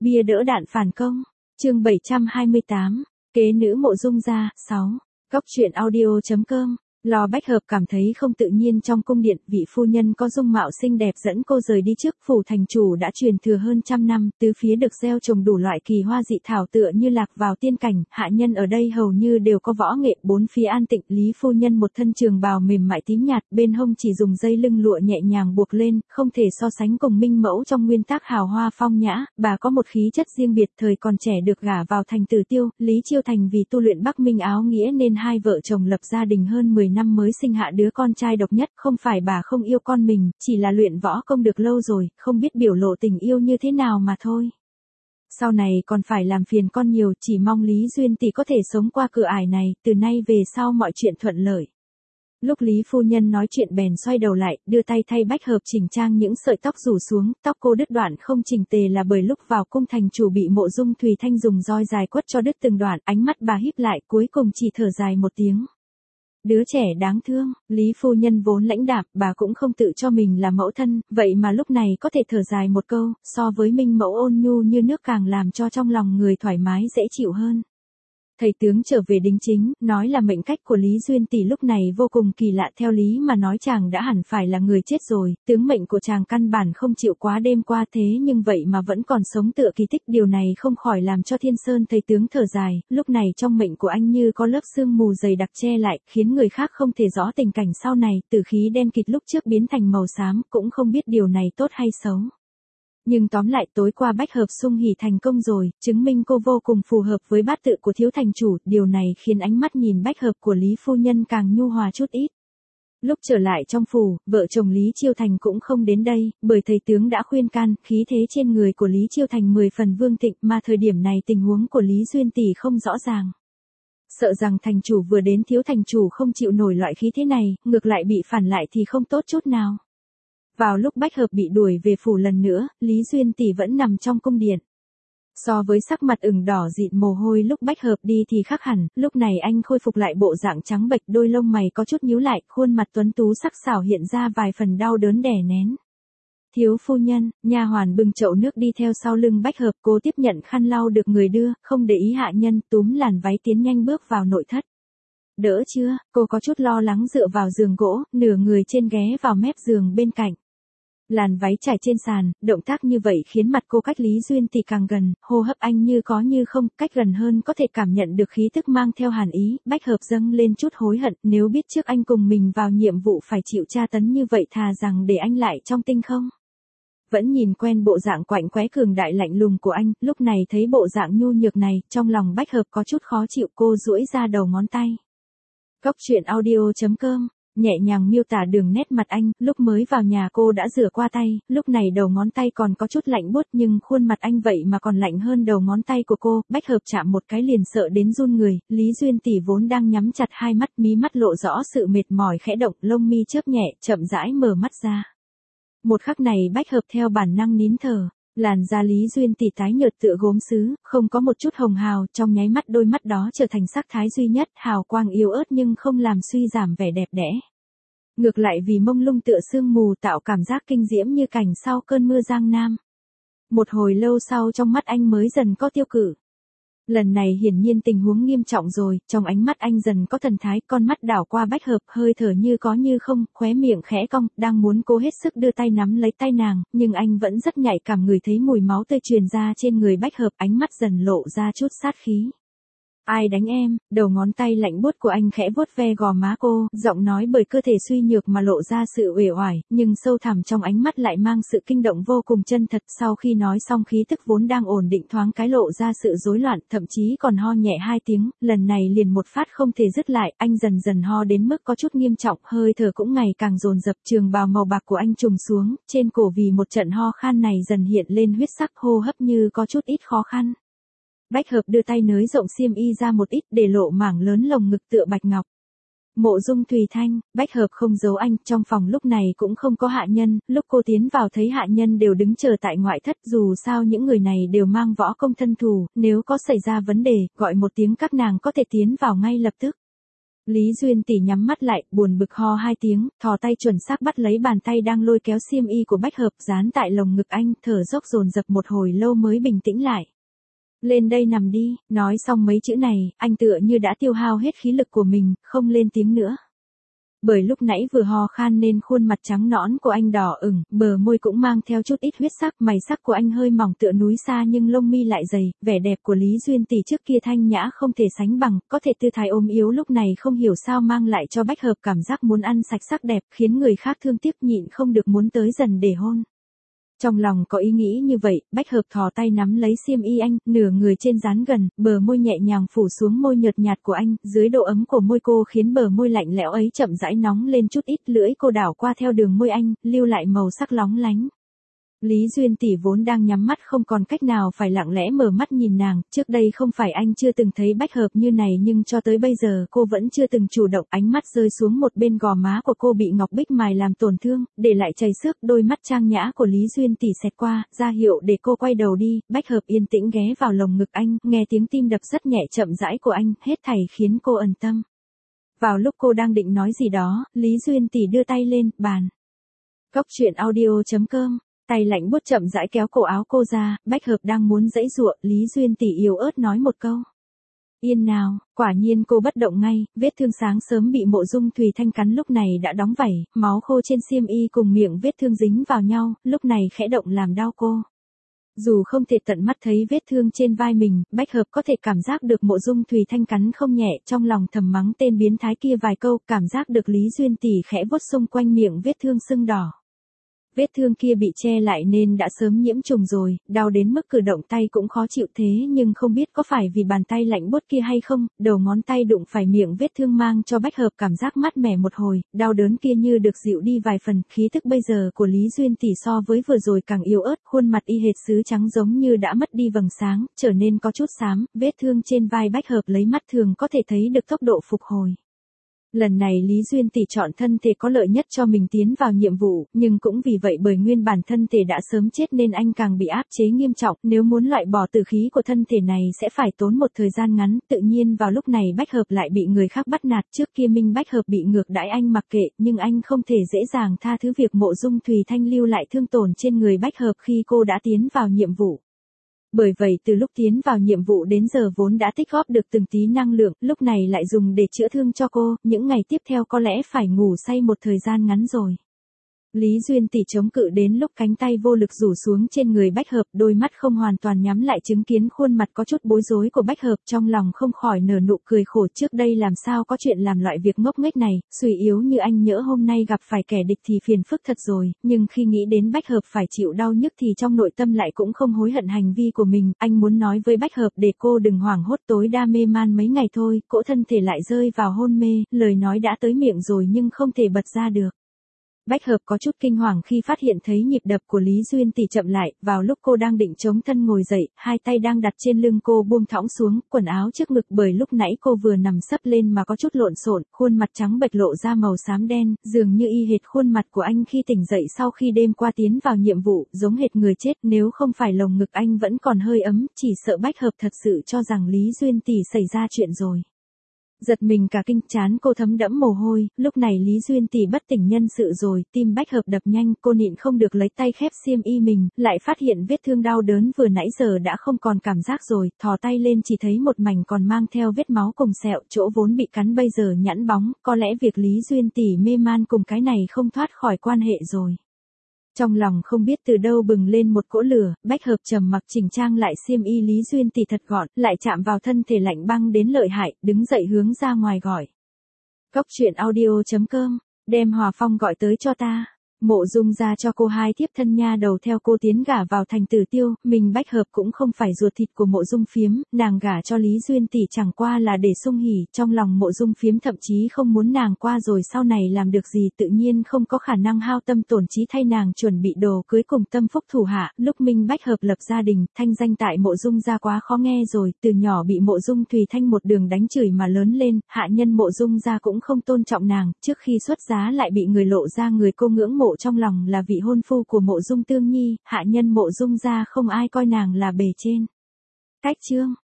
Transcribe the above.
Bia đỡ đạn phản công. Chương 728. Kế nữ Mộ Dung gia. 6. Góc truyện audio.com. Lò Bách Hợp cảm thấy không tự nhiên trong cung điện, vị phu nhân có dung mạo xinh đẹp dẫn cô rời đi trước. Phủ thành chủ đã truyền thừa hơn trăm năm, tứ phía được gieo trồng đủ loại kỳ hoa dị thảo tựa như lạc vào tiên cảnh, hạ nhân ở đây hầu như đều có võ nghệ, bốn phía an tịnh. Lý phu nhân một thân trường bào mềm mại tím nhạt, bên hông chỉ dùng dây lưng lụa nhẹ nhàng buộc lên, không thể so sánh cùng Minh Mẫu trong nguyên tắc hào hoa phong nhã, bà có một khí chất riêng biệt. Thời còn trẻ được gả vào thành Tử Tiêu, Lý Chiêu Thành vì tu luyện Bắc Minh áo nghĩa nên hai vợ chồng lập gia đình hơn 10 năm mới sinh hạ đứa con trai độc nhất. Không phải bà không yêu con mình, chỉ là luyện võ công được lâu rồi, không biết biểu lộ tình yêu như thế nào mà thôi. Sau này còn phải làm phiền con nhiều, chỉ mong Lý Duyên tỷ có thể sống qua cửa ải này, từ nay về sau mọi chuyện thuận lợi. Lúc Lý phu nhân nói chuyện bèn xoay đầu lại, đưa tay thay Bách Hợp chỉnh trang những sợi tóc rủ xuống, tóc cô đứt đoạn không chỉnh tề là bởi lúc vào cung thành chủ bị Mộ Dung Thùy Thanh dùng roi dài quất cho đứt từng đoạn. Ánh mắt bà híp lại, cuối cùng chỉ thở dài một tiếng. Đứa trẻ đáng thương. Lý phu nhân vốn lãnh đạm, bà cũng không tự cho mình là mẫu thân, vậy mà lúc này có thể thở dài một câu, so với Minh Mẫu ôn nhu như nước càng làm cho trong lòng người thoải mái dễ chịu hơn. Thầy tướng trở về đính chính, nói là mệnh cách của Lý Duyên tỷ lúc này vô cùng kỳ lạ. Theo lý mà nói chàng đã hẳn phải là người chết rồi, tướng mệnh của chàng căn bản không chịu quá đêm qua, thế nhưng vậy mà vẫn còn sống tựa kỳ tích. Điều này không khỏi làm cho Thiên Sơn thầy tướng thở dài, lúc này trong mệnh của anh như có lớp sương mù dày đặc che lại, khiến người khác không thể rõ tình cảnh sau này, tử khí đen kịt lúc trước biến thành màu xám, cũng không biết điều này tốt hay xấu. Nhưng tóm lại tối qua Bách Hợp xung hỉ thành công rồi, chứng minh cô vô cùng phù hợp với bát tự của thiếu thành chủ, điều này khiến ánh mắt nhìn Bách Hợp của Lý phu nhân càng nhu hòa chút ít. Lúc trở lại trong phủ, vợ chồng Lý Chiêu Thành cũng không đến đây, bởi thầy tướng đã khuyên can, khí thế trên người của Lý Chiêu Thành 10 phần vương thịnh, mà thời điểm này tình huống của Lý Duyên tỷ không rõ ràng. Sợ rằng thành chủ vừa đến thiếu thành chủ không chịu nổi loại khí thế này, ngược lại bị phản lại thì không tốt chút nào. Vào lúc Bách Hợp bị đuổi về phủ lần nữa, Lý Duyên tỷ vẫn nằm trong cung điện. So với sắc mặt ửng đỏ dịn mồ hôi lúc Bách Hợp đi thì khác hẳn, lúc này anh khôi phục lại bộ dạng trắng bệch, đôi lông mày có chút nhíu lại, khuôn mặt tuấn tú sắc sảo hiện ra vài phần đau đớn đè nén. Thiếu phu nhân, nha hoàn bưng chậu nước đi theo sau lưng Bách Hợp, cô tiếp nhận khăn lau được người đưa, không để ý hạ nhân, túm làn váy tiến nhanh bước vào nội thất. Đỡ chưa? Cô có chút lo lắng dựa vào giường gỗ, nửa người trên ghé vào mép giường bên cạnh. Làn váy trải trên sàn, động tác như vậy khiến mặt cô cách Lý Duyên tỷ càng gần, hô hấp anh như có như không, cách gần hơn có thể cảm nhận được khí tức mang theo hàn ý. Bách Hợp dâng lên chút hối hận, nếu biết trước anh cùng mình vào nhiệm vụ phải chịu tra tấn như vậy thà rằng để anh lại trong tinh không. Vẫn nhìn quen bộ dạng quạnh quẽ cường đại lạnh lùng của anh, lúc này thấy bộ dạng nhu nhược này, trong lòng Bách Hợp có chút khó chịu, cô duỗi ra đầu ngón tay. Góc truyện audio.com. Nhẹ nhàng miêu tả đường nét mặt anh, lúc mới vào nhà cô đã rửa qua tay, lúc này đầu ngón tay còn có chút lạnh buốt nhưng khuôn mặt anh vậy mà còn lạnh hơn đầu ngón tay của cô. Bách Hợp chạm một cái liền sợ đến run người, Lý Duyên tỷ vốn đang nhắm chặt hai mắt, mí mắt lộ rõ sự mệt mỏi khẽ động, lông mi chớp nhẹ, chậm rãi mở mắt ra. Một khắc này Bách Hợp theo bản năng nín thở. Làn da Lý Duyên tỷ tái nhợt tựa gốm sứ, không có một chút hồng hào, trong nháy mắt đôi mắt đó trở thành sắc thái duy nhất, hào quang yếu ớt nhưng không làm suy giảm vẻ đẹp đẽ. Ngược lại vì mông lung tựa sương mù tạo cảm giác kinh diễm như cảnh sau cơn mưa giang nam. Một hồi lâu sau trong mắt anh mới dần có tiêu cự. Lần này hiển nhiên tình huống nghiêm trọng rồi, trong ánh mắt anh dần có thần thái, con mắt đảo qua Bách Hợp, hơi thở như có như không, khóe miệng khẽ cong, đang muốn cố hết sức đưa tay nắm lấy tay nàng, nhưng anh vẫn rất nhạy cảm ngửi thấy mùi máu tươi truyền ra trên người Bách Hợp, ánh mắt dần lộ ra chút sát khí. Ai đánh em? Đầu ngón tay lạnh buốt của anh khẽ vuốt ve gò má cô, giọng nói bởi cơ thể suy nhược mà lộ ra sự uể oải, nhưng sâu thẳm trong ánh mắt lại mang sự kinh động vô cùng chân thật. Sau khi nói xong khí tức vốn đang ổn định thoáng cái lộ ra sự rối loạn, thậm chí còn ho nhẹ hai tiếng, lần này liền một phát không thể dứt lại, anh dần dần ho đến mức có chút nghiêm trọng, hơi thở cũng ngày càng dồn dập, trường bào màu bạc của anh trùng xuống, trên cổ vì một trận ho khan này dần hiện lên huyết sắc, hô hấp như có chút ít khó khăn. Bách Hợp đưa tay nới rộng xiêm y ra một ít để lộ mảng lớn lồng ngực tựa bạch ngọc. Mộ Dung Thùy Thanh, Bách Hợp không giấu anh, trong phòng lúc này cũng không có hạ nhân, lúc cô tiến vào thấy hạ nhân đều đứng chờ tại ngoại thất, dù sao những người này đều mang võ công thân thủ, nếu có xảy ra vấn đề, gọi một tiếng các nàng có thể tiến vào ngay lập tức. Lý Duyên Tỷ nhắm mắt lại, buồn bực ho hai tiếng, thò tay chuẩn xác bắt lấy bàn tay đang lôi kéo xiêm y của Bách Hợp dán tại lồng ngực anh, thở dốc dồn dập một hồi lâu mới bình tĩnh lại. Lên đây nằm đi, nói xong mấy chữ này, anh tựa như đã tiêu hao hết khí lực của mình, không lên tiếng nữa. Bởi lúc nãy vừa ho khan nên khuôn mặt trắng nõn của anh đỏ ửng, bờ môi cũng mang theo chút ít huyết sắc, mày sắc của anh hơi mỏng tựa núi xa nhưng lông mi lại dày, vẻ đẹp của Lý Duyên Tỷ trước kia thanh nhã không thể sánh bằng, có thể tư thái ốm yếu lúc này không hiểu sao mang lại cho Bách Hợp cảm giác muốn ăn sạch sắc đẹp, khiến người khác thương tiếc nhịn không được muốn tới dần để hôn. Trong lòng có ý nghĩ như vậy, Bách Hợp thò tay nắm lấy xiêm y anh, nửa người trên dán gần, bờ môi nhẹ nhàng phủ xuống môi nhợt nhạt của anh, dưới độ ấm của môi cô khiến bờ môi lạnh lẽo ấy chậm rãi nóng lên chút ít, lưỡi cô đảo qua theo đường môi anh, lưu lại màu sắc lóng lánh. Lý Duyên Tỷ vốn đang nhắm mắt không còn cách nào phải lặng lẽ mở mắt nhìn nàng, trước đây không phải anh chưa từng thấy Bách Hợp như này nhưng cho tới bây giờ cô vẫn chưa từng chủ động, ánh mắt rơi xuống một bên gò má của cô bị ngọc bích mài làm tổn thương, để lại chảy xước, đôi mắt trang nhã của Lý Duyên Tỷ xẹt qua, ra hiệu để cô quay đầu đi, Bách Hợp yên tĩnh ghé vào lồng ngực anh, nghe tiếng tim đập rất nhẹ chậm rãi của anh, hết thảy khiến cô ẩn tâm. Vào lúc cô đang định nói gì đó, Lý Duyên Tỷ đưa tay lên, bàn. Cốc truyện audio.com. Tay lạnh buốt chậm rãi kéo cổ áo cô ra, Bách Hợp đang muốn giãy giụa, Lý Duyên Tỷ yếu ớt nói một câu. Yên nào, quả nhiên cô bất động ngay, vết thương sáng sớm bị Mộ Dung Thùy Thanh cắn lúc này đã đóng vảy, máu khô trên xiêm y cùng miệng vết thương dính vào nhau, lúc này khẽ động làm đau cô. Dù không thể tận mắt thấy vết thương trên vai mình, Bách Hợp có thể cảm giác được Mộ Dung Thùy Thanh cắn không nhẹ, trong lòng thầm mắng tên biến thái kia vài câu, cảm giác được Lý Duyên Tỷ khẽ vuốt xung quanh miệng vết thương sưng đỏ. Vết thương kia bị che lại nên đã sớm nhiễm trùng rồi, đau đến mức cử động tay cũng khó chịu thế nhưng không biết có phải vì bàn tay lạnh buốt kia hay không, đầu ngón tay đụng phải miệng vết thương mang cho Bách Hợp cảm giác mát mẻ một hồi, đau đớn kia như được dịu đi vài phần, khí tức bây giờ của Lý Duyên Tỷ so với vừa rồi càng yếu ớt, khuôn mặt y hệt sứ trắng giống như đã mất đi vầng sáng, trở nên có chút xám, vết thương trên vai Bách Hợp lấy mắt thường có thể thấy được tốc độ phục hồi. Lần này Lý Duyên Tỷ chọn thân thể có lợi nhất cho mình tiến vào nhiệm vụ, nhưng cũng vì vậy bởi nguyên bản thân thể đã sớm chết nên anh càng bị áp chế nghiêm trọng, nếu muốn loại bỏ tử khí của thân thể này sẽ phải tốn một thời gian ngắn, tự nhiên vào lúc này Bách Hợp lại bị người khác bắt nạt, trước kia Minh Bách Hợp bị ngược đãi anh mặc kệ, nhưng anh không thể dễ dàng tha thứ việc Mộ Dung Thùy Thanh lưu lại thương tổn trên người Bách Hợp khi cô đã tiến vào nhiệm vụ. Bởi vậy từ lúc tiến vào nhiệm vụ đến giờ vốn đã tích góp được từng tí năng lượng, lúc này lại dùng để chữa thương cho cô, những ngày tiếp theo có lẽ phải ngủ say một thời gian ngắn rồi. Lý Duyên Tỷ chống cự đến lúc cánh tay vô lực rủ xuống trên người Bách Hợp, đôi mắt không hoàn toàn nhắm lại chứng kiến khuôn mặt có chút bối rối của Bách Hợp, trong lòng không khỏi nở nụ cười khổ, trước đây làm sao có chuyện làm loại việc ngốc nghếch này, suy yếu như anh nhỡ hôm nay gặp phải kẻ địch thì phiền phức thật rồi, nhưng khi nghĩ đến Bách Hợp phải chịu đau nhức thì trong nội tâm lại cũng không hối hận hành vi của mình, anh muốn nói với Bách Hợp để cô đừng hoảng hốt, tối đa mê man mấy ngày thôi, cỗ thân thể lại rơi vào hôn mê, lời nói đã tới miệng rồi nhưng không thể bật ra được. Bách Hợp có chút kinh hoàng khi phát hiện thấy nhịp đập của Lý Duyên Tỷ chậm lại, vào lúc cô đang định chống thân ngồi dậy, hai tay đang đặt trên lưng cô buông thõng xuống, quần áo trước ngực bởi lúc nãy cô vừa nằm sấp lên mà có chút lộn xộn, khuôn mặt trắng bệch lộ ra màu xám đen, dường như y hệt khuôn mặt của anh khi tỉnh dậy sau khi đêm qua tiến vào nhiệm vụ, giống hệt người chết, nếu không phải lồng ngực anh vẫn còn hơi ấm, chỉ sợ Bách Hợp thật sự cho rằng Lý Duyên Tỷ xảy ra chuyện rồi. Giật mình cả kinh, trán cô thấm đẫm mồ hôi, lúc này Lý Duyên Tỷ bất tỉnh nhân sự rồi, tim Bách Hợp đập nhanh, cô nhịn không được lấy tay khép xiêm y mình, lại phát hiện vết thương đau đớn vừa nãy giờ đã không còn cảm giác rồi, thò tay lên chỉ thấy một mảnh còn mang theo vết máu cùng sẹo, chỗ vốn bị cắn bây giờ nhẵn bóng, có lẽ việc Lý Duyên Tỷ mê man cùng cái này không thoát khỏi quan hệ rồi. Trong lòng không biết từ đâu bừng lên một cỗ lửa, Bách Hợp trầm mặc chỉnh trang lại xiêm y Lý Duyên Tỷ thật gọn, lại chạm vào thân thể lạnh băng đến lợi hại, đứng dậy hướng ra ngoài gọi. Cốc truyện audio.com, đem Hòa Phong gọi tới cho ta. Mộ Dung ra cho cô hai thiếp thân nha đầu theo cô tiến gả vào thành Tử Tiêu, mình Bách Hợp cũng không phải ruột thịt của Mộ Dung Phiếm, nàng gả cho Lý Duyên Tỷ chẳng qua là để sung hỉ, trong lòng Mộ Dung Phiếm thậm chí không muốn nàng qua rồi sau này làm được gì, tự nhiên không có khả năng hao tâm tổn trí thay nàng chuẩn bị đồ cưới cùng tâm phúc thủ hạ, lúc Minh Bách Hợp lập gia đình, thanh danh tại Mộ Dung ra quá khó nghe rồi, từ nhỏ bị Mộ Dung Thùy Thanh một đường đánh chửi mà lớn lên, hạ nhân Mộ Dung ra cũng không tôn trọng nàng, trước khi xuất giá lại bị người lộ ra người cô ngưỡng mộ trong lòng là vị hôn phu của Mộ Dung Tương Nhi, hạ nhân Mộ Dung ra không ai coi nàng là bề trên. Cách chương